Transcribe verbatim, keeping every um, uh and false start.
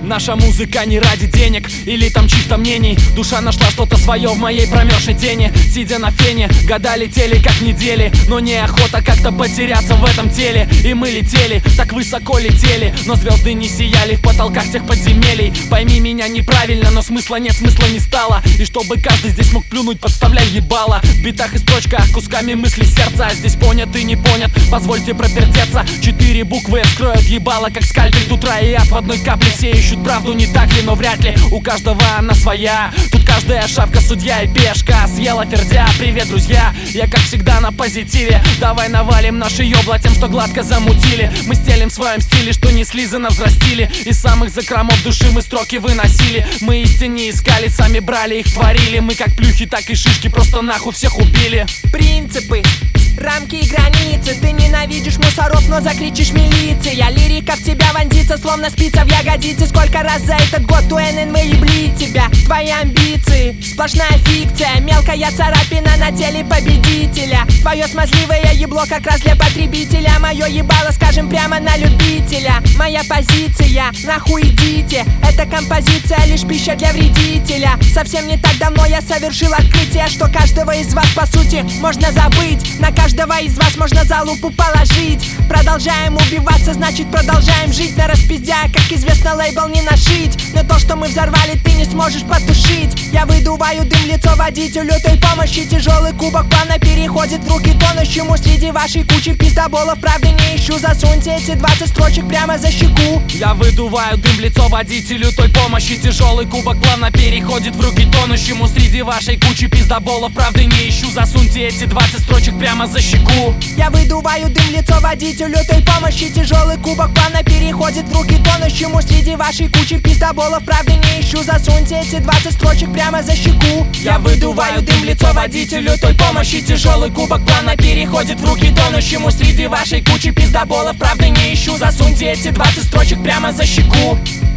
Наша музыка не ради денег или там чьих-то мнений. Душа нашла что-то свое в моей промерзшей тени. Сидя на фене, года летели как недели, но неохота как-то потеряться в этом теле. И мы летели, так высоко летели, но звезды не сияли в потолках тех подземелий. Пойми меня неправильно, но смысла нет, смысла не стало. И чтобы каждый здесь мог плюнуть, подставляй ебало. В битах и строчках кусками мысли сердца. Здесь понят и не понят, позвольте пропертеться. Четыре буквы вскроют ебало, как скальпель. Тут рай и ад в одной капле. Все ищут правду, не так ли, но вряд ли. У каждого она своя. Тут каждая шавка судья и пешка. Съела пердя, привет, друзья. Я как всегда на позитиве. Давай навалим наши ёбла тем, что гладко замутили. Мы стелим в своем стиле, что не слизано взрастили. Из самых закромов души мы строки выносили. Мы истине искали, сами брали их, творили. Мы как плюхи, так и шишки, просто нахуй всех убили. Принципы, рамки и границы. Ты ненавидишь мусоров, но закричишь милиция. Лирика в тебя вонзится, словно спица в ягодице. Сколько раз за этот год у эн эн вэ ебли тебя. Твои амбиции, сплошная фикция. Мелкая царапина на теле победителя. Твое смазливое ебло как раз для потребителя. Мое ебало, скажем прямо, на любителя. Моя позиция, нахуй идите. Эта композиция лишь пища для вредителя. Совсем не так давно я совершил открытие, что каждого из вас по сути можно забыть. На каждого из вас можно за лупу положить. Продолжаем убиваться, значит продолжаем жить. На распиздя, как известно, лейбл не нашить. Но то, что мы взорвали, ты не сможешь потушить. Я выдуваю дым в лицо водителю той помощи. Тяжелый кубок плавно переходит в руки тонущему. Среди вашей кучи пиздоболов правды не ищу. Засуньте эти двадцать строчек прямо за щеку. Я выдуваю дым в лицо водителю той помощи. Тяжелый кубок плавно переходит в руки тонущему. Среди вашей кучи пиздоболов правды не ищу. Засуньте эти двадцать строчек прямо за щеку. Я выдуваю дым в лицо водителю той помощи. Тяжелый кубок плавно переходит в руки тонущему. Среди вашей кучи пиздоболов правды не ищу. Засуньте эти двадцать строчек прямо за щеку. Я выдуваю дым в лицо водителю той помощи. Тяжелый кубок плавно переходит в руки тонущему. Среди вашей кучи пиздоболов правды не ищу. Засуньте эти двадцать строчек прямо за щеку.